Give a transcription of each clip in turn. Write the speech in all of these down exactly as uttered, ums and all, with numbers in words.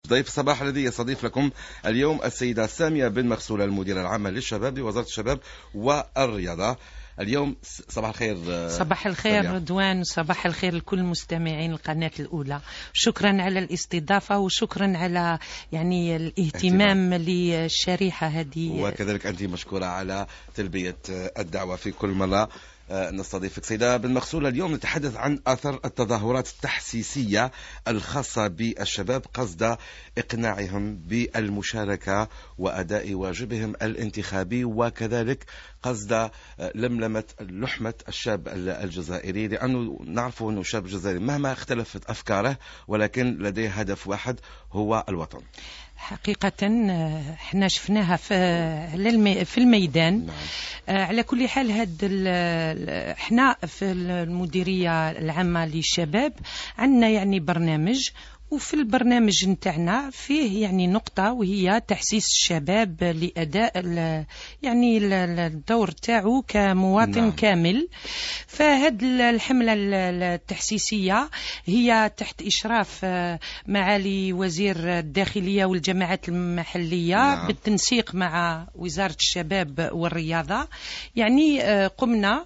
ضيف صباح الذي يستضيف لكم اليوم السيدة سامية بن مغسولة، المديرة العامة للشباب بوزارة الشباب والرياضة. اليوم صباح الخير. صباح الخير رضوان، صباح الخير لكل مستمعين القناة الأولى. شكرا على الاستضافة وشكرا على يعني الاهتمام للشريحة هذه، وكذلك أنت مشكورة على تلبية الدعوة في كل مرة نستضيفك. سيدة بن مغسولة، اليوم نتحدث عن أثر التظاهرات التحسيسية الخاصة بالشباب قصد إقناعهم بالمشاركة وأداء واجبهم الانتخابي، وكذلك قصد لملمة لحمة الشاب الجزائري، لأنه نعرف أنه الشاب الجزائري مهما اختلفت أفكاره ولكن لديه هدف واحد هو الوطن. حقيقة احنا شفناها في في الميدان. نعم. على كل حال هاد احنا في المديرية العامة للشباب عندنا يعني برنامج، وفي البرنامج نتاعنا فيه يعني نقطة وهي تحسيس الشباب لأداء يعني الدور تاعو كمواطن. نعم. كامل. فهاد الحملة التحسيسية هي تحت إشراف معالي وزير الداخلية والجماعات المحلية. نعم. بالتنسيق مع وزارة الشباب والرياضة. يعني قمنا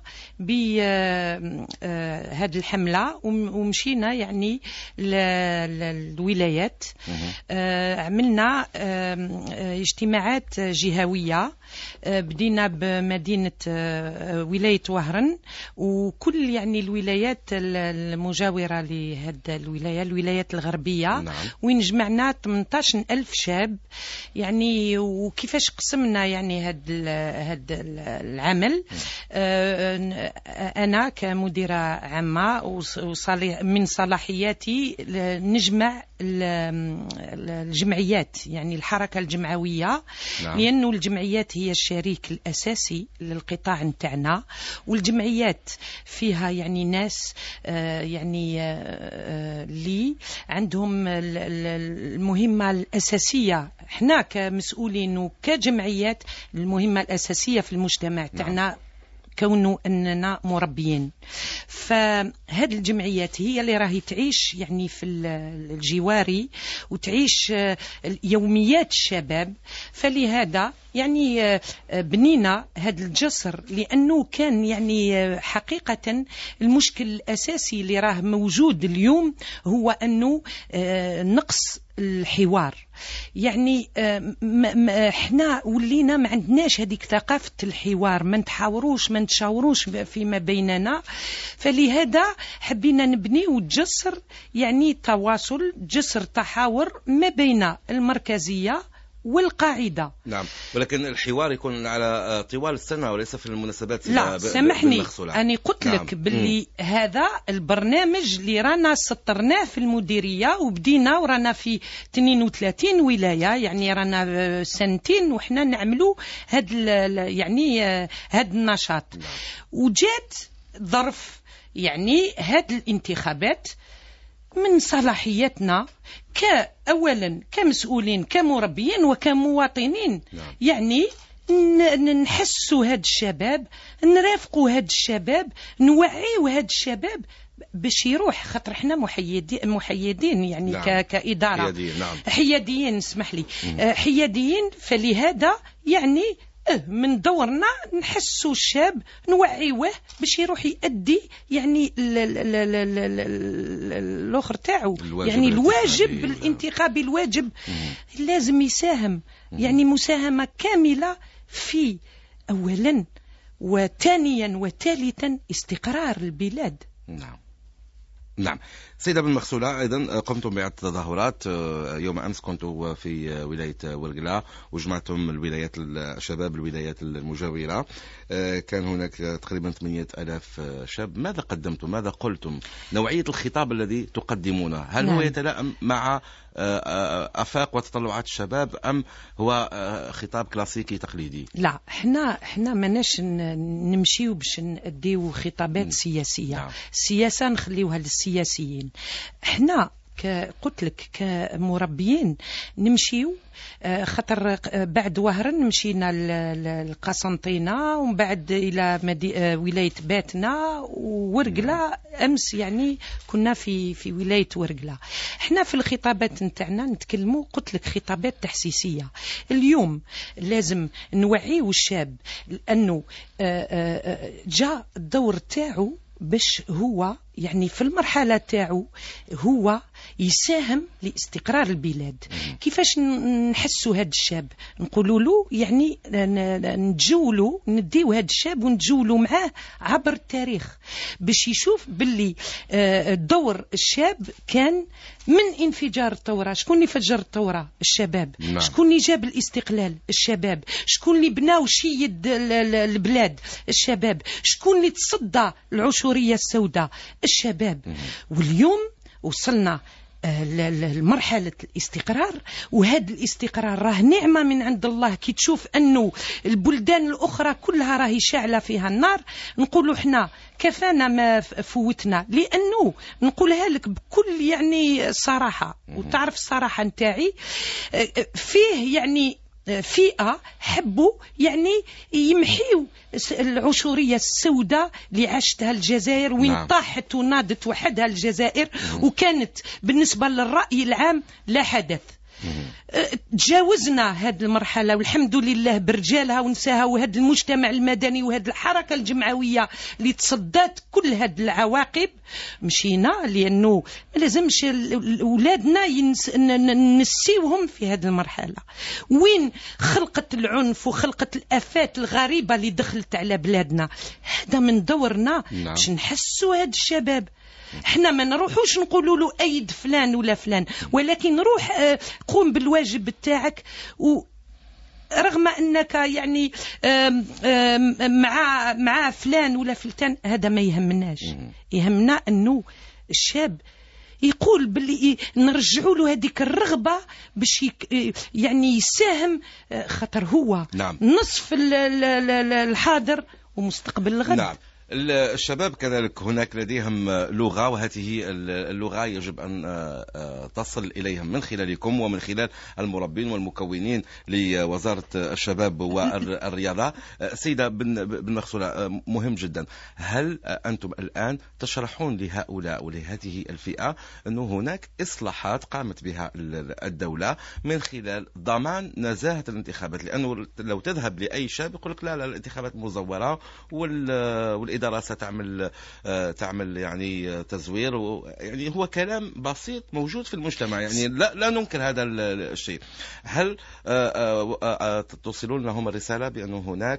بهذه الحملة ومشينا يعني الولايات. آه عملنا آه اجتماعات جهوية. آه بدينا بمدينة آه ولاية وهران وكل يعني الولايات المجاورة لهذه الولاية، الولايات الغربية. نعم. وين جمعنا ثمانية عشر ألف شاب. يعني وكيفاش قسمنا يعني هذا هذا العمل. آه أنا كمديرة عامة ومن صلاحياتي نجمع الجمعيات، يعني الحركة الجمعوية. نعم. لأنه الجمعيات هي الشريك الأساسي للقطاع نتاعنا، والجمعيات فيها يعني ناس آه يعني آه اللي عندهم المهمة الأساسية. احنا كمسؤولين وكجمعيات المهمة الأساسية في المجتمع تاعنا. نعم. كونه أننا مربيين. فهذه الجمعيات هي اللي راهي تعيش يعني في الجواري وتعيش يوميات الشباب. فلهذا يعني بنينا هذا الجسر، لأنه كان يعني حقيقة المشكل الأساسي اللي راه موجود اليوم هو أنه نقص الحوار. يعني احنا ولينا ما عندناش هذيك ثقافة الحوار، ما نتحاوروش ما نتشاوروش فيما بيننا. فلهذا حبينا نبنيو جسر يعني تواصل، جسر تحاور ما بين المركزية والقاعدة. نعم. ولكن الحوار يكون على طوال السنة وليس في المناسبات. لا سامحني، أنا قلت لك. نعم. باللي مم. هذا البرنامج اللي رانا سطرناه في المديرية وبدينا ورانا في اثنين وثلاثين ولاية، يعني رانا سنتين وحنا نعملوا هاد يعني هاد النشاط. نعم. وجات ظرف يعني هاد الانتخابات من صلاحيتنا كأولا كمسؤولين كمربيين وكمواطنين. نعم. يعني نحسوا هاد الشباب، نرافقوا هاد الشباب، نوعيوا هاد الشباب باش يروح، خاطر احنا محيدين محيدين يعني. نعم. كإدارة حياديين. نعم. حياديين اسمح لي. آه حياديين. فلهذا يعني اه من دورنا نحسوا الشاب نوعيوه باش يروح يؤدي يعني الاخر تاعو، يعني الواجب الانتخابي. الواجب مم. لازم يساهم. مم. يعني مساهمة كاملة في اولا وثانيا وثالثا استقرار البلاد. نعم. نعم. سيدة بن مغسولة، أيضا قمتم بعدة تظاهرات. يوم أمس كنت في ولاية ورقلة وجمعتم الولايات الشباب الولايات المجاورة. كان هناك تقريبا ثمانية آلاف شاب. ماذا قدمتم؟ ماذا قلتم؟ نوعية الخطاب الذي تقدمونه هل نعم. هو يتلائم مع آفاق وتطلعات الشباب أم هو خطاب كلاسيكي تقليدي؟ لا، احنا احنا ماناش نمشيو باش نديو خطابات م. سياسية. نعم. السياسة نخليوها للسياسيين. احنا قلت لك كمربيين نمشيو خطر بعد وهرن مشينا للقسنطينة ومن بعد إلى مدي... ولاية باتنا وورقلة. أمس يعني كنا في في ولاية ورقلة. احنا في الخطابات نتاعنا نتكلموا قلت لك خطابات تحسيسية. اليوم لازم نوعيو الشاب لأنه جاء الدور تاعو باش هو يعني في المرحلة تاعو هو يساهم لاستقرار البلاد. كيفاش نحسوا هذا الشاب؟ نقولوا له يعني نتجولوا نديو هذا الشاب ونتجولوا معاه عبر التاريخ باش يشوف باللي دور الشاب كان من انفجار الثورة. شكون اللي فجر الثورة؟ الشباب. نعم. شكون اللي جاب الاستقلال؟ الشباب. شكون اللي بناو شيد البلاد؟ الشباب. شكون اللي تصدى العشورية السوداء؟ الشباب. واليوم وصلنا لمرحلة الاستقرار، وهذا الاستقرار راه نعمة من عند الله. كي تشوف أنه البلدان الأخرى كلها راهي شاعلة فيها النار، نقولوا احنا كفانا ما فوتنا. لأنه نقولها لك بكل يعني صراحة، وتعرف الصراحة نتاعي فيه يعني فئة حبوا يعني يمحيوا العشورية السوداء اللي عاشتها الجزائر وين نعم. طاحت ونادت وحدها الجزائر مم. وكانت بالنسبة للرأي العام لا حدث. تجاوزنا هذه المرحلة والحمد لله برجالها ونساها وهذا المجتمع المدني وهذه الحركة الجمعوية اللي تصدت كل هذه العواقب. مشينا لأنه ما لازمش أولادنا ينس... نسيوهم في هذه المرحلة وين خلقت العنف وخلقت الآفات الغريبة اللي دخلت على بلادنا. هذا من دورنا باش نعم. نحسوا هذا الشباب. احنا ما نروحوش نقولوا له ايد فلان ولا فلان، ولكن روح قوم بالواجب بتاعك. و رغم انك يعني آم آم مع مع فلان ولا فلتان هذا ما يهمناش. يهمنا انه الشاب يقول باللي نرجعوا له هذيك الرغبة باش يعني يساهم، خاطر هو نعم. نصف الحاضر ومستقبل الغد. نعم. الشباب كذلك هناك لديهم لغة، وهذه اللغة يجب أن تصل إليهم من خلالكم ومن خلال المربين والمكونين لوزارة الشباب والرياضة. سيدة بن مغسولة، مهم جدا، هل أنتم الآن تشرحون لهؤلاء ولهذه الفئة أن هناك إصلاحات قامت بها الدولة من خلال ضمان نزاهة الانتخابات؟ لأنه لو تذهب لأي شاب يقول لك لا لا الانتخابات مزورة والإدارة الإدارة ستعمل تعمل يعني تزوير، يعني هو كلام بسيط موجود في المجتمع، يعني لا لا ننكر هذا الشيء. هل توصلون لهم الرسالة بأنه هناك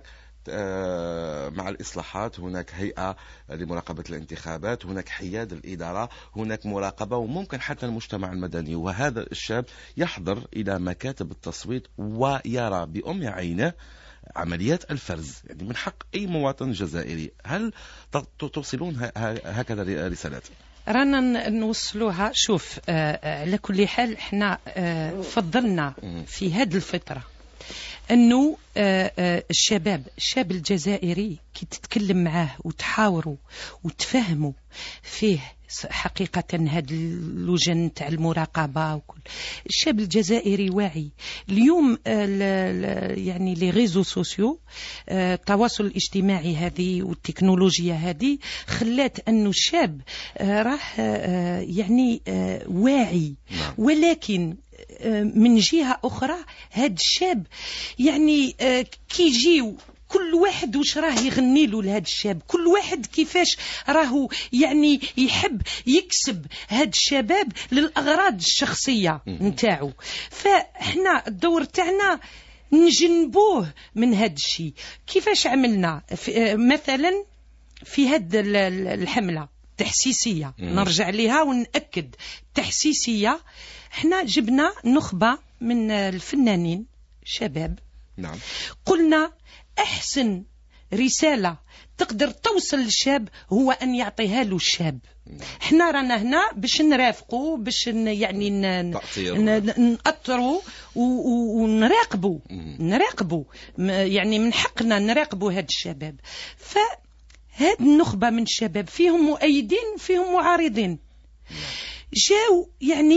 مع الإصلاحات هناك هيئة لمراقبة الانتخابات، هناك حياد الإدارة، هناك مراقبة، وممكن حتى المجتمع المدني وهذا الشاب يحضر إلى مكاتب التصويت ويرى بأم عينه عمليات الفرز، يعني من حق أي مواطن جزائري. هل توصلون هكذا رسالات؟ رانا نوصلوها. شوف على كل حال احنا فضلنا في هذه الفترة أنه الشباب الشاب الجزائري كي تتكلم معاه وتحاوروا وتفهموا فيه حقيقة هاد اللجان تاع المراقبة وكل. الشاب الجزائري واعي اليوم. يعني لي ريزو سوسيو، التواصل الاجتماعي هذه والتكنولوجيا هذه خلات أنه الشاب راه يعني واعي، ولكن من جهة أخرى هاد الشاب يعني كي يجيو كل واحد وش راه يغني له لهذا الشاب، كل واحد كيفاش راهو يعني يحب يكسب هاد الشباب للأغراض الشخصية نتاعو. فاحنا الدور تاعنا نجنبوه من هاد الشيء. كيفاش عملنا مثلا في هاد الحملة تحسيسية، نرجع لها ونأكد تحسيسية. احنا جبنا نخبة من الفنانين شباب. نعم. قلنا أحسن رسالة تقدر توصل للشاب هو أن يعطيها له الشاب. احنا رانا هنا باش نرافقوا، باش يعني نأطروا ونراقبوا نراقبوا يعني من حقنا نراقبوا هاد الشباب. فهاد النخبة من الشباب فيهم مؤيدين فيهم معارضين. جاو يعني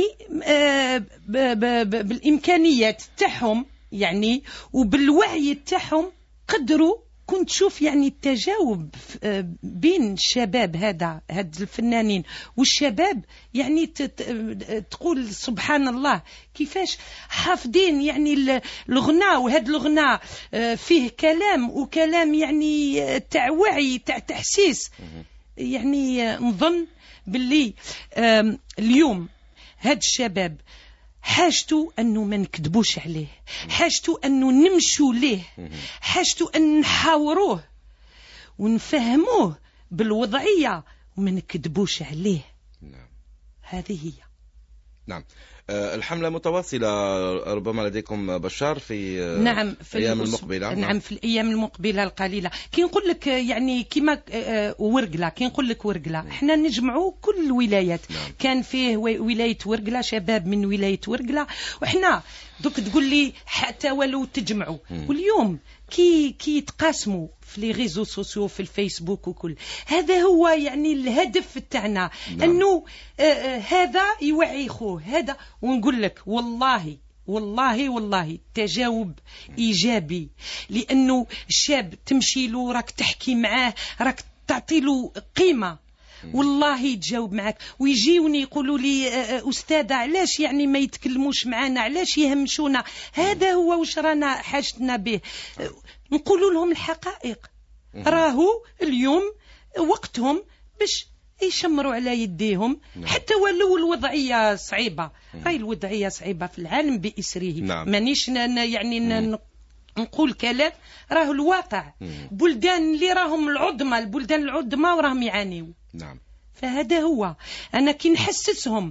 بالامكانيات تاعهم يعني وبالوعي تاعهم قدروا. كنت تشوف يعني التجاوب بين الشباب هذا هاد الفنانين والشباب يعني تقول سبحان الله كيفاش حافظين يعني الغناء. وهذا الغناء فيه كلام وكلام يعني تاع وعي تاع تحسيس. يعني نظن باللي اليوم هاد الشباب حاجته أنه ما نكذبوش عليه، حاجته أنه نمشوا ليه، حاجته أن نحاوروه ونفهموه بالوضعية وما نكذبوش عليه. نعم. هذه هي. نعم. الحملة متواصلة ربما لديكم بشار في نعم في الأيام المقبلة. نعم في الأيام المقبلة القليلة. كي نقول لك يعني كما ورقلة، كي نقول لك ورقلة احنا نجمعوا كل الولايات. نعم. كان فيه ولاية ورقلة شباب من ولاية ورقلة وإحنا دوك تقول لي حتى ولو تجمعوا. واليوم كي كي يتقاسموا في لي ريزو سوسيو في الفيسبوك وكل هذا هو يعني الهدف تاعنا. نعم. انه آه آه هذا يوعي خوه هذا. ونقول لك والله والله والله تجاوب ايجابي لانه الشاب تمشي له راك تحكي معاه راك تعطي له قيمه والله يتجاوب معك. ويجيوني يقولوا لي أستاذة علاش يعني ما يتكلموش معنا علاش يهمشونا. هذا هو وش رانا حاجتنا به. نقولوا لهم الحقائق. راهو اليوم وقتهم باش يشمروا على يديهم. حتى ولو الوضعية صعيبة. هاي الوضعية صعيبة في العالم بإسره. نعم. مانيش يعني نقول كلام راه الواقع. بلدان اللي راهم العظمى البلدان العظمى وراهم يعانيوا. نعم. فهذا هو. أنا كي نحسسهم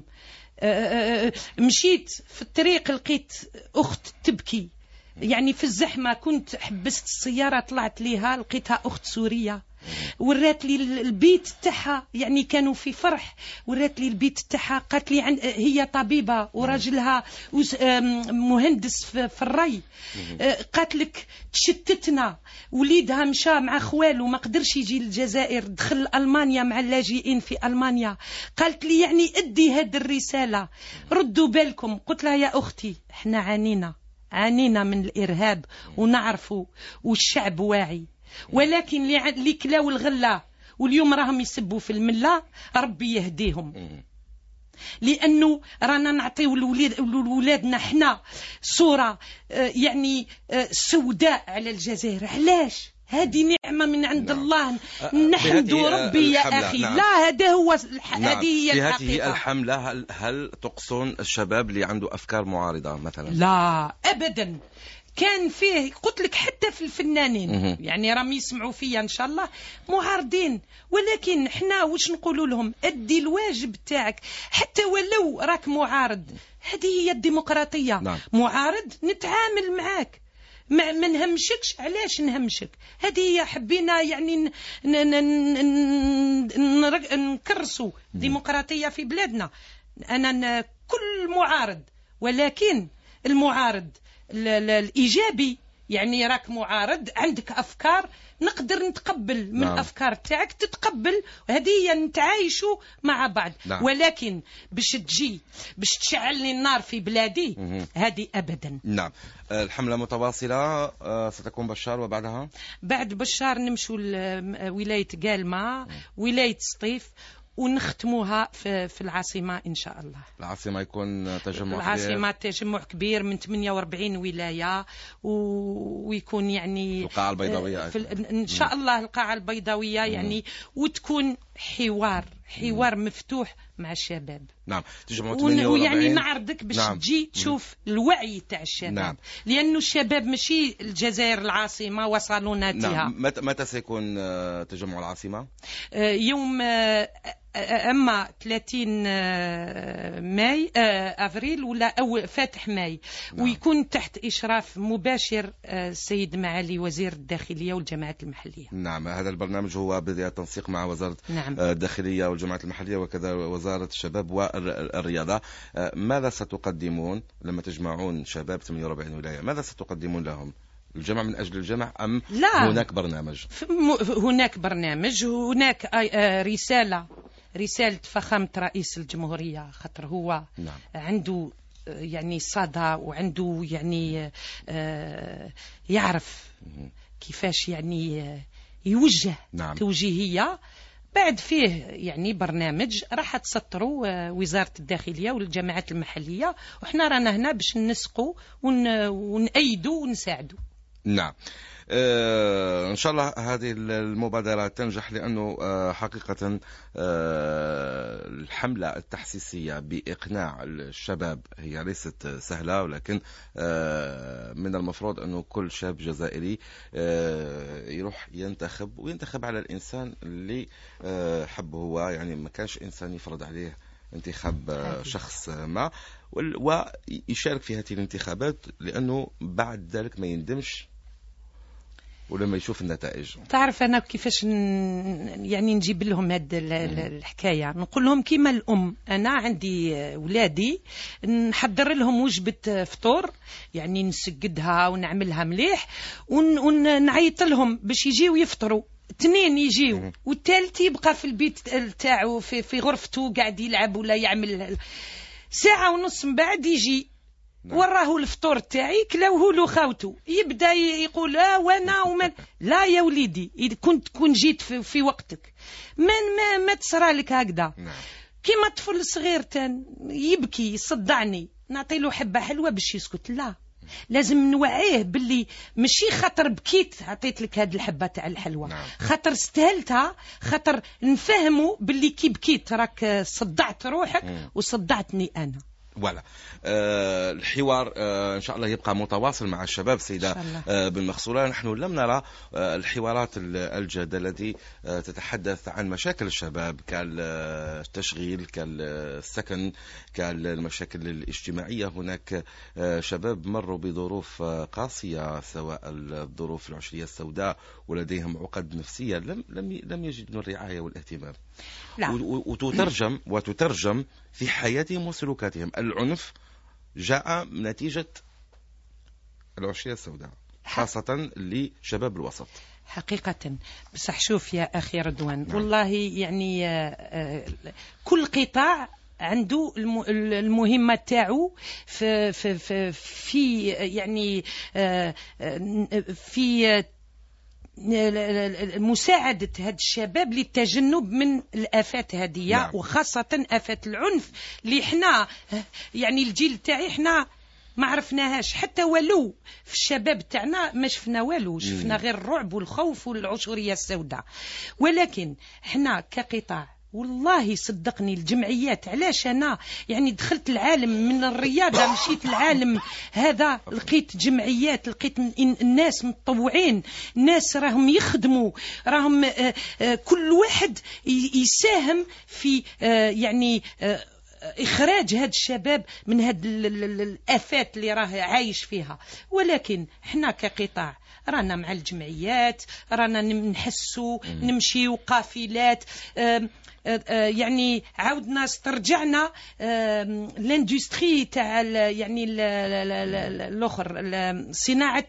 مشيت في الطريق لقيت أخت تبكي يعني في الزحمة كنت حبست السيارة طلعت ليها لقيتها أخت سورية ورات لي البيت تاعها يعني كانوا في فرح ورات لي البيت تاعها قالت لي عن هي طبيبة وراجلها مهندس في الري. قالت لك تشتتنا وليدها مشى مع خوالو ما قدرش يجي للجزائر دخل ألمانيا مع اللاجئين في ألمانيا. قالت لي يعني ادي هذه الرسالة ردوا بالكم. قلت لها يا أختي احنا عانينا عانينا من الإرهاب ونعرفوا والشعب واعي ولكن اللي كلاو الغلة واليوم راهم يسبوا في الملة ربي يهديهم. لأنه رانا نعطيو لولادنا حنا صورة يعني سوداء على الجزائر. علاش؟ هذه نعمة من عند نعم. الله نحمد ربي يا أخي. نعم. لا هذا هو الح... نعم. هذه هي الحقيقة. في هذه الحملة هل, هل تقصون الشباب اللي عنده أفكار معارضة مثلا؟ لا أبدا. كان فيه قلت لك حتى في الفنانين يعني راهم يسمعوا فيا ان شاء الله معارضين ولكن احنا واش نقولوا لهم ادي الواجب تاعك حتى ولو راك معارض. هذه هي الديمقراطية. نعم. معارض نتعامل معاك ما نهمشكش. علاش نهمشك؟ هذه هي حبينا يعني نكرسوا ديمقراطية في بلادنا. أنا كل معارض ولكن المعارض الإيجابي يعني راك معارض عندك أفكار نقدر نتقبل من نعم. الأفكار تاعك تتقبل وهذه هي نتعايشوا مع بعض. نعم. ولكن باش تجي باش تشعلني النار في بلادي هذه أبدا. نعم. الحملة متواصلة ستكون بشار وبعدها بعد بشار نمشوا لولاية قالما ولاية سطيف ونختموها في, في العاصمة إن شاء الله. العاصمة يكون تجمع العاصمة كبير. تجمع كبير من ثمانية وأربعين ولاية و... ويكون يعني القاعة البيضاوية في ال... إن شاء الله القاعة البيضاوية يعني وتكون حوار حوار مفتوح مع الشباب. نعم. ون... ويعني نعرضك باش نعم. تجي تشوف الوعي تاع الشباب. نعم. لأنه الشباب ماشي الجزائر العاصمة وصالوناتها. نعم. متى متى سيكون تجمع العاصمة؟ يوم أما ثلاثين ماي أفريل ولا أو فاتح ماي. نعم. ويكون تحت إشراف مباشر السيد معالي وزير الداخلية والجماعات المحلية. نعم. هذا البرنامج هو بالتنسيق مع وزارة نعم. الداخلية والجماعات المحلية وكذا وزارة الشباب والرياضة. ماذا ستقدمون لما تجمعون شباب ثمانية وأربعين ولاية؟ ماذا ستقدمون لهم؟ الجمع من أجل الجمع أم لا. هناك برنامج؟ هناك برنامج هناك رسالة رسالة فخامة رئيس الجمهورية، خاطر هو نعم. عنده يعني صدى وعنده يعني آه يعرف كيفاش يعني يوجه نعم. توجيهية. بعد فيه يعني برنامج راح تسطروا وزارة الداخلية والجماعات المحلية، وحنا رانا هنا باش نسقوا ون... ونأيدوا ونساعدوا. نعم. آه إن شاء الله هذه المبادرة تنجح، لأنه آه حقيقة آه الحملة التحسيسية بإقناع الشباب هي ليست سهلة، ولكن آه من المفروض أنه كل شاب جزائري آه يروح ينتخب وينتخب على الإنسان اللي آه حبه هو، يعني ما كانش إنسان يفرض عليه انتخاب شخص ما ويشارك في هذه الانتخابات، لأنه بعد ذلك ما يندمش ولما يشوف النتائج. تعرف أنا كيفاش ن... يعني نجيب لهم هاد الحكاية، نقول لهم كيما الأم، أنا عندي ولادي نحضر لهم وجبة فطور، يعني نسجدها ونعملها مليح ون... ونعيط لهم باش يجيو يفطروا، اثنين يجيو والثالث يبقى في البيت تاعو في, في غرفته قاعد يلعب ولا يعمل. ساعة ونص من بعد يجي نعم. وراه الفطور تاعي كلاوه له خاوته، يبدا يقول اه وانا ومن لا يا وليدي اذا كنت كون جيت في, في وقتك من ما ما تصرى لك هكذا نعم. كيما طفل صغير تان يبكي يصدعني نعطي له حبه حلوه باش يسكت، لا لازم نوعيه باللي ماشي خاطر بكيت عطيت لك هاد الحبه تاع الحلوه نعم. خاطر استهلتها، خاطر نفهموا باللي كي بكيت راك صدعت روحك مم. وصدعتني انا. ولا آه الحوار آه إن شاء الله يبقى متواصل مع الشباب سيدة آه بن مغسولة. نحن لم نرى آه الحوارات الجادة التي آه تتحدث عن مشاكل الشباب كالتشغيل كالسكن كالمشاكل الاجتماعية. هناك آه شباب مروا بظروف آه قاسية، سواء الظروف العشرية السوداء ولديهم عقد نفسية لم لم لم يجدوا الرعاية والاهتمام لا. وتترجم وتترجم في حياتهم وسلوكاتهم. العنف جاء نتيجة العشرية السوداء خاصة لشباب الوسط. حقيقة بصح شوف يا أخي رضوان نعم. والله يعني كل قطاع عنده المهمة تاعو في في في, في يعني في مساعدة هاد الشباب للتجنب من الآفات هذه نعم. وخاصة آفات العنف اللي احنا يعني الجيل تاعي احنا ما عرفناهاش حتى ولو في الشباب تاعنا ما شفنا والو، شفنا غير الرعب والخوف والعنصرية السوداء. ولكن احنا كقطاع والله صدقني الجمعيات، علاش انا يعني دخلت العالم من الرياضه مشيت العالم هذا، لقيت جمعيات، لقيت الناس متطوعين، الناس راهم يخدموا، راهم كل واحد يساهم في يعني إخراج هاد الشباب من هاد الآفات اللي راه عايش فيها. ولكن احنا كقطاع رانا مع الجمعيات، رانا نحسوا نمشي قافلات، يعني عاودنا استرجعنا لاندستري تاع يعني الاخر صناعه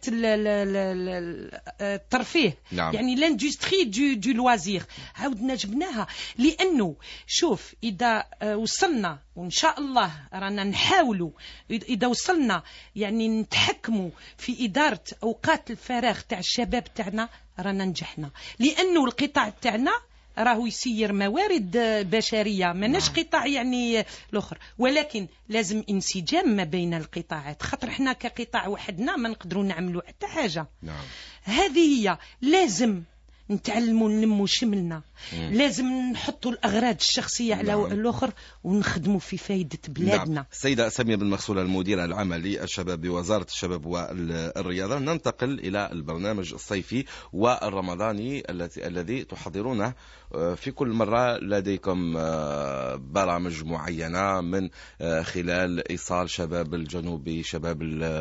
الترفيه نعم. يعني لاندستري دو دو لوازير عاودنا جبناها، لانه شوف اذا وصلنا وان شاء الله رانا نحاولوا اذا وصلنا يعني نتحكموا في اداره اوقات الفراغ تاع الشباب تاعنا رانا نجحنا، لانه القطاع تاعنا راهو يسير موارد بشرية، ماناش قطاع يعني الأخر، ولكن لازم انسجام ما بين القطاعات، خاطر احنا كقطاع وحدنا ما نقدروا نعملوا حتى حاجة نعم. هذه هي لازم نتعلموا نلموا شملنا مم. لازم نحطوا الأغراض الشخصية على نعم. الآخر ونخدموا في فايدة بلادنا نعم. السيدة سامية بن مغسولة المديرة العامة للشباب بوزارة الشباب والرياضة. ننتقل إلى البرنامج الصيفي والرمضاني الذي الذي تحضرونه في كل مرة. لديكم برامج معينة من خلال إيصال شباب الجنوب شباب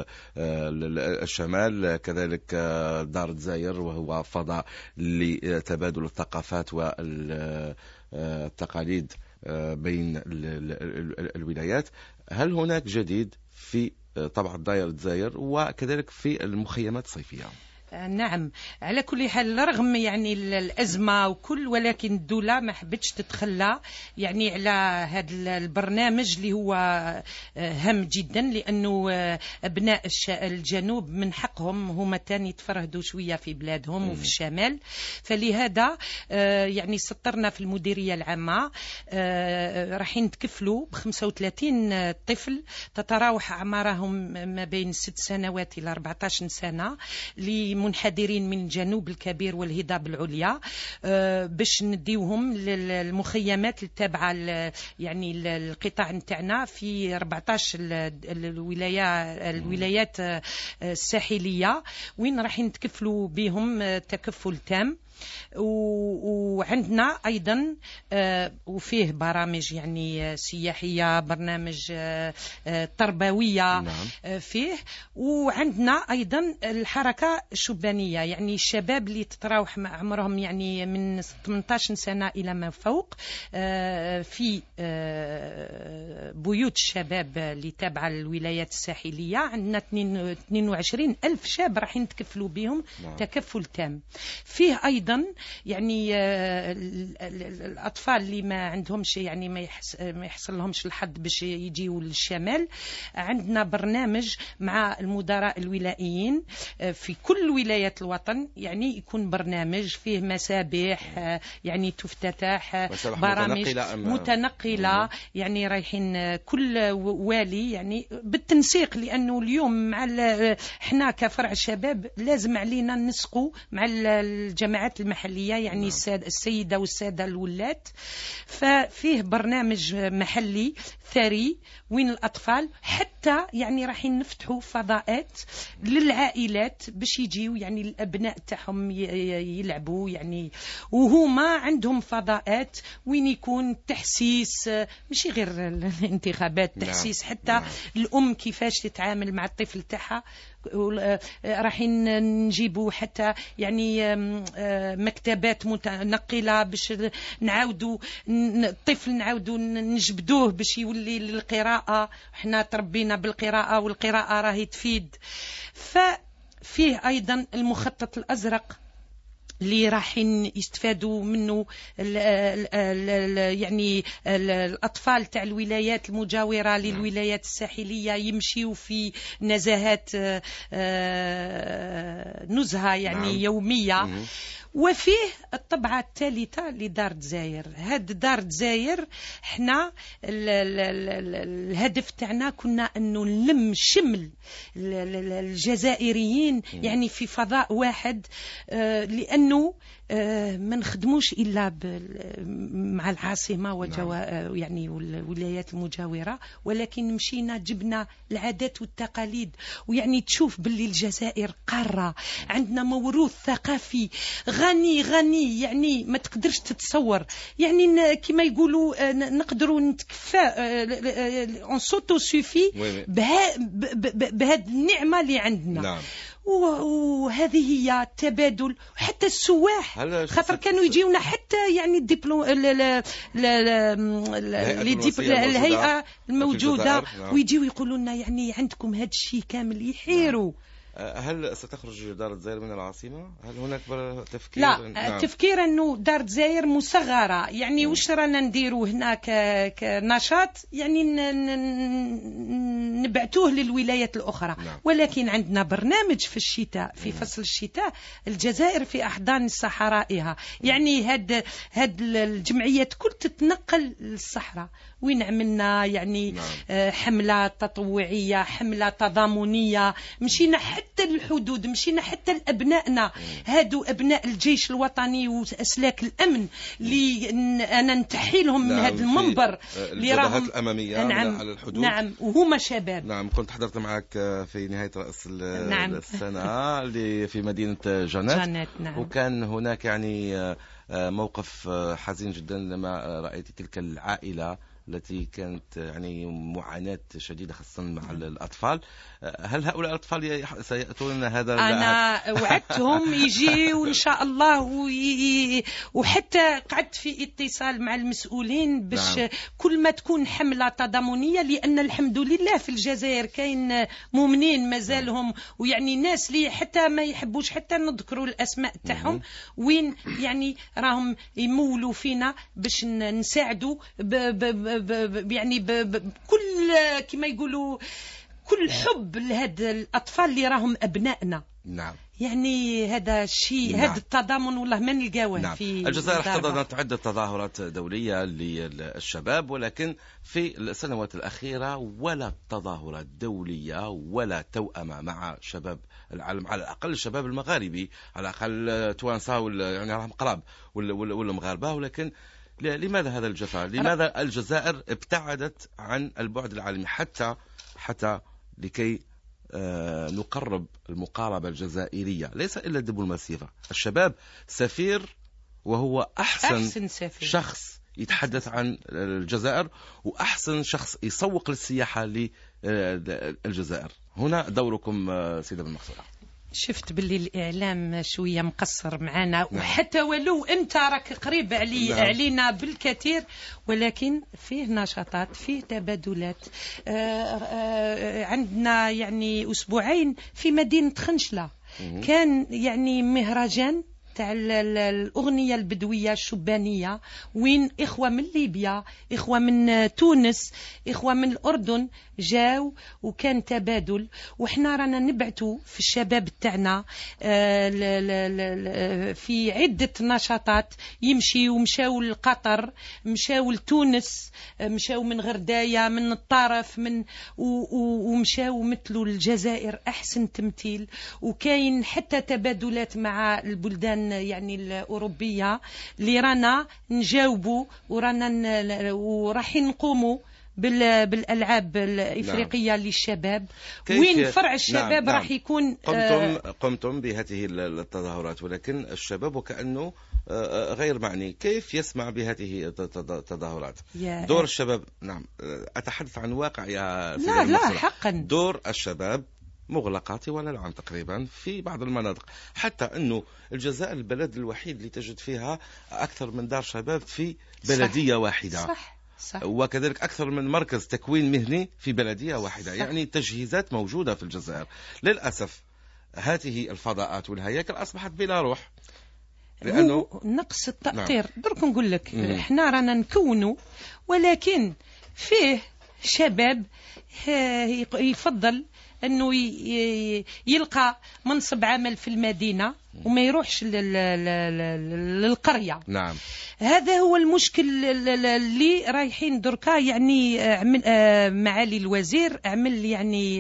الشمال، كذلك دار الجزائر وهو فضاء لتبادل الثقافات والتقاليد بين الولايات. هل هناك جديد في طبعا دار الجزائر وكذلك في المخيمات الصيفية؟ نعم، على كل حال رغم يعني الأزمة وكل، ولكن الدولة ما حبتش تتخلى يعني على هذا البرنامج اللي هو هام جدا، لأنه أبناء الجنوب من حقهم هما تاني يتفرهدوا شوية في بلادهم وفي الشمال. فلهذا يعني سطرنا في المديرية العامة راح نتكفلوا ب خمسة وثلاثين طفل تتراوح أعمارهم ما بين ست سنوات إلى أربعة عشر سنة، منحدرين من الجنوب الكبير والهضاب العليا، باش نديوهم للمخيمات التابعة يعني القطاع نتاعنا في أربعة عشر الولاية الولايات الساحلية، وين راح نتكفلوا بهم تكفل تام. وعندنا أيضا وفيه برامج يعني سياحية، برنامج تربوية فيه، وعندنا أيضا الحركة الشبانية، يعني الشباب اللي تتراوح مع عمرهم يعني من ثمانية عشر سنة إلى ما فوق، في بيوت الشباب اللي تابعة للولايات الساحلية عندنا اثنين وعشرين ألف شاب راح نتكفلوا بهم تكفل تام. فيه أيضا يعني الأطفال اللي ما عندهمش يعني ما ما يحصل لهمش الحظ باش يجيوا للشمال، عندنا برنامج مع المدراء الولائيين في كل ولايات الوطن، يعني يكون برنامج فيه مسابح يعني تفتتح، برامج متنقلة, متنقلة يعني رايحين كل والي يعني بالتنسيق، لأنه اليوم مع احنا كفرع الشباب لازم علينا نسقوا مع الجماعات المحلية يعني نعم. السيدة والسادة الولات. ففيه برنامج محلي ثري وين الأطفال حتى يعني راح نفتحوا فضاءات للعائلات باش يجيوا يعني الأبناء تاعهم يلعبوا يعني، وهما عندهم فضاءات وين يكون تحسيس مش غير الانتخابات، تحسيس نعم. حتى نعم. الأم كيفاش تتعامل مع الطفل تاعها. راح نجيبوا حتى يعني مكتبات متنقلة باش نعاودوا الطفل نعاودوا نجبدوه باش يولي للقراءة، احنا تربينا بالقراءة والقراءة راهي تفيد. ففيه أيضا المخطط الأزرق اللي راح يستفادوا منه ال ال ال يعني ال الأطفال تاع الولايات المجاورة للولايات الساحلية يمشيوا في نزهات نزهة يعني نعم. يومية. مم. وفيه الطبعة الثالثة لدار دزاير. هاد دار دزاير احنا ال ال ال الهدف تاعنا كنا انه نلم شمل الجزائريين يعني في فضاء واحد، آه لانه آه ما نخدموش الا مع العاصمة وجوا يعني والولايات المجاورة، ولكن مشينا جبنا العادات والتقاليد، ويعني تشوف باللي الجزائر قارة عندنا موروث ثقافي غني غني يعني ما تقدرش تتصور، يعني كما يقولوا نقدروا نتكفى اون سوتو سوفي بهذه النعمة اللي عندنا. نعم. وهذه هي التبادل، حتى السواح خاطر كانوا يجيونا حتى يعني الدبلوم الهيئة الموجودة ويجيو يقولوا لنا يعني عندكم هذا الشيء كامل يحيروا. هل ستخرج دار دزاير من العاصمة؟ هل هناك تفكير؟ لا نعم. تفكير أنه دار دزاير مصغرة يعني نعم. وش رانا نديروا هناك كنشاط يعني نبعتوه للولايات الأخرى نعم. ولكن عندنا برنامج في الشتاء في نعم. فصل الشتاء الجزائر في أحضان صحرائها، يعني هاد هاد الجمعيات كل تتنقل للصحراء وين عملنا يعني نعم. حملة تطوعية، حملة تضامنية، مشينا حتى للحدود، مشينا حتى لأبنائنا هادو أبناء الجيش الوطني وأسلاك الأمن اللي أنا نتحي لهم نعم. من هذا المنبر اللي راهم الأمامية نعم. على الحدود نعم وهما شباب. نعم كنت حضرت معك في نهاية رأس نعم. السنة اللي في مدينة جنات, جنات نعم. وكان هناك يعني موقف حزين جدا لما رأيت تلك العائلة التي كانت يعني معاناة شديدة خاصة مع الأطفال. هل هؤلاء الأطفال سيأتون هذا؟ أنا وعدتهم يجيوا إن شاء الله، وي... وحتى قعدت في اتصال مع المسؤولين باش نعم. كل ما تكون حملة تضامنية، لأن الحمد لله في الجزائر كاين مؤمنين مازالهم، ويعني ناس اللي حتى ما يحبوش حتى نذكروا الأسماء تاعهم، وين يعني راهم يمولوا فينا باش نساعدوا ب... ب... ب... يعني بكل كما يقولوا كل حب لهاد الأطفال اللي راهم أبنائنا. نعم. يعني هذا الشيء، هذا نعم. التضامن والله ما نلقاوه نعم. في الجزائر احتضنت عدة تظاهرات دولية للشباب، ولكن في السنوات الأخيرة ولا تظاهرات دولية ولا توأمة مع شباب العالم، على الأقل الشباب المغاربي، على الأقل توانسة يعني راهم قراب ولا مغاربة. ولكن لماذا هذا الجفاء؟ لماذا الجزائر ابتعدت عن البعد العالمي حتى حتى لكي آه نقرب المقاربة الجزائرية؟ ليس إلا الدبلوماسية، الشباب سفير، وهو أحسن, أحسن سفير. شخص يتحدث عن الجزائر، وأحسن شخص يسوق للسياحة للجزائر. هنا دوركم سيدة بن مقصورة. شفت باللي الإعلام شوية مقصر معنا، نعم. وحتى ولو أنت راك قريب علي نعم. علينا بالكثير، ولكن فيه نشاطات، فيه تبادلات. آآ آآ عندنا يعني أسبوعين في مدينة خنشلة كان يعني مهرجان تاع الأغنية البدوية الشبانية، وين إخوة من ليبيا، إخوة من تونس، إخوة من الأردن جاو، وكان تبادل. وإحنا رانا نبعتوا في الشباب تاعنا في عدة نشاطات، يمشي ومشاو لقطر، مشاو لتونس، مشاو من غرداية، من الطرف، من ومشاو مثلوا الجزائر أحسن تمثيل. وكاين حتى تبادلات مع البلدان يعني الأوروبية اللي رانا نجاوبوا، ورانا وراحين نقوموا بالألعاب الإفريقية نعم. للشباب، وين فرع الشباب نعم. راح يكون قمتم قمتم بهذه التظاهرات، ولكن الشباب وكأنه غير معني. كيف يسمع بهذه التظاهرات؟ دور الشباب نعم، أتحدث عن واقع يا لا لا حقا. دور الشباب مغلقة طوال العام تقريبا في بعض المناطق، حتى أنه الجزائر البلد الوحيد اللي تجد فيها أكثر من دار شباب في بلدية صح. واحدة صح. صح. وكذلك أكثر من مركز تكوين مهني في بلدية واحدة صح. يعني تجهيزات موجودة في الجزائر. للأسف هذه الفضاءات والهياكل أصبحت بلا روح، لأنه نقص التأطير نعم. درك نقول لك احنا رانا نكونوا، ولكن فيه شباب يفضل أنه يلقى منصب عمل في المدينة وما يروحش للقرية. نعم. هذا هو المشكل اللي رايحين دركا. يعني معالي الوزير عمل يعني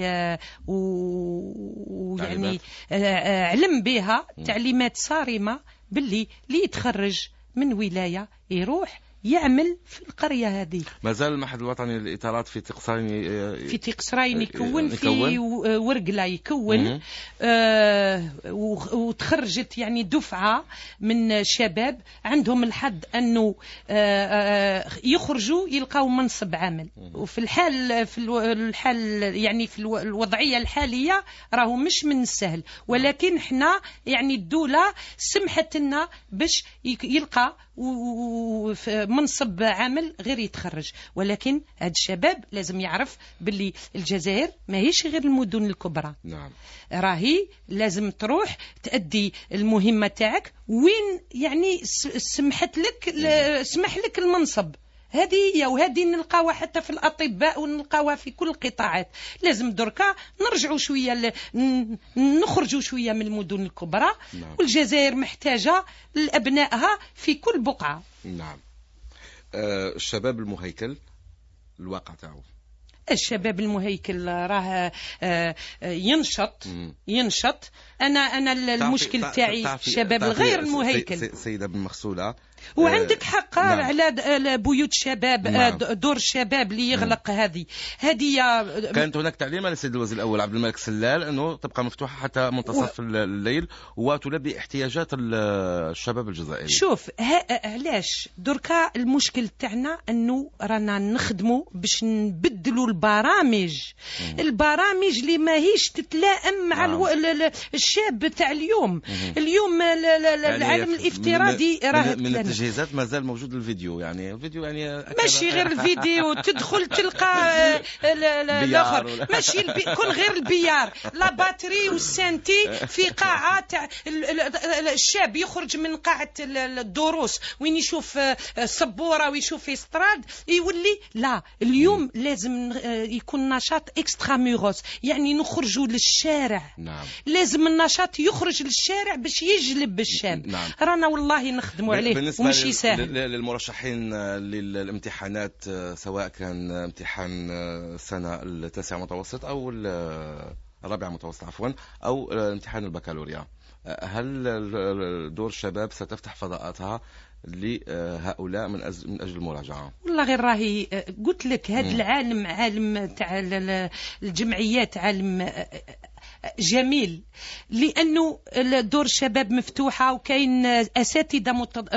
ويعني علم بها تعليمات صارمة باللي اللي يتخرج من ولاية يروح يعمل في القرية هذه. ما زال المعهد الوطني للإطارات في تقصراين في تقصراين يكون، في ورقلة يكون. آه وتخرجت يعني دفعة من شباب عندهم الحظ أنه آه يخرجوا يلقاو منصب عمل. وفي الحال في الحال يعني في الوضعية الحالية راهو مش من السهل، ولكن احنا يعني الدولة سمحت لنا باش يلقى منصب عمل غير يتخرج. ولكن هاد الشباب لازم يعرف باللي الجزائر ما هيش غير المدن الكبرى. نعم. راهي لازم تروح تأدي المهمة تاعك وين يعني سمحت لك سمح لك المنصب. هذه هي، وهذه نلقاوها حتى في الأطباء ونلقاوها في كل القطاعات. لازم دركا نرجعوا شوية ل... نخرجوا شوية من المدن الكبرى. نعم. والجزائر محتاجة لأبنائها في كل بقعة. نعم. آه الشباب المهيكل الواقع تاعو، الشباب المهيكل راه ينشط ينشط. انا انا المشكل تاعي الشباب الغير المهيكل. سيدة بن مغسولة، وعندك حق نعم. على بيوت الشباب نعم. دور الشباب اللي يغلق نعم. هذه هذه كانت هناك تعليمه للسيد الوزير الاول عبد الملك سلال انه تبقى مفتوحه حتى منتصف و... الليل وتلبي احتياجات الشباب الجزائري. شوف علاش دركا المشكل تاعنا انه رانا نخدموا باش نبدلوا البرامج مم. البرامج اللي ماهيش تتلائم مع نعم. الو... الشاب تاع اليوم مم. اليوم يعني العالم الافتراضي راه من, من التجهيزات مازال موجود الفيديو، يعني الفيديو يعني ماشي غير الفيديو تدخل تلقى الاخر ماشي البي... كل غير البيار لا باتري والسنتي في قاعه تاع الشاب يخرج من قاعه الدروس وين يشوف السبوره ويشوف استراد يولي لا اليوم لازم يكون نشاط اكسترا ميغوس، يعني نخرجوا للشارع نعم. لازم النشاط يخرج للشارع باش يجلب الشاب نعم. رانا والله نخدموا عليه ومشي سهل. للمرشحين للامتحانات سواء كان امتحان السنة التاسعة متوسط أو الرابعة متوسط عفوا أو امتحان البكالوريا، هل دور الشباب ستفتح فضاءاتها لهؤلاء من أجل من أجل المراجعة؟ والله غير راهي قلت لك هذا العالم عالم تاع الجمعيات عالم جميل، لأنه دور الشباب مفتوحة وكاين أساتذة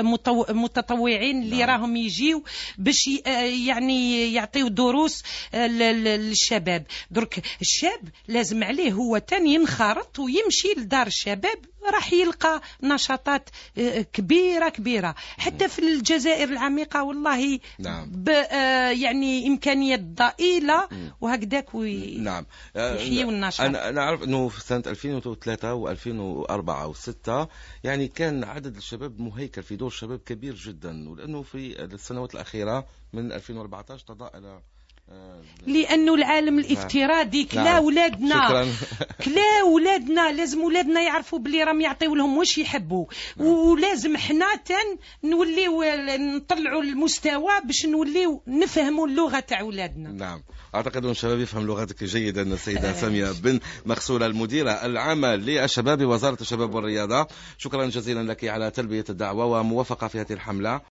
متطوعين اللي نعم. راهم يجيو باش يعني يعطيو دروس للشباب. درك الشاب لازم عليه هو تاني ينخرط ويمشي لدار الشباب راح يلقى نشاطات كبيرة كبيرة حتى في الجزائر العميقة والله نعم. يعني إمكانيات ضئيلة وهكذاك نعم. يحيوا النشاط. أنا نعرف أنه في سنة ألفين وثلاثة وألفين وأربعة وستة يعني كان عدد الشباب مهيكل في دور الشباب كبير جدا، ولأنه في السنوات الأخيرة من ألفين وأربعة عشر تضاءل لأنه العالم الافتراضي كلا نعم. ولادنا كلا ولادنا لازم ولادنا يعرفوا بلي راهم يعطيو لهم واش يحبوا نعم. ولازم حنا تن نوليو نطلعوا المستوى باش نوليو نفهموا اللغة تاع ولادنا. نعم أعتقد أن الشباب يفهم لغتك جيدا السيدة سامية بن مغسولة المديرة العامة للشباب بوزارة الشباب والرياضة، شكرا جزيلا لك على تلبية الدعوة وموافقة في هذه الحملة.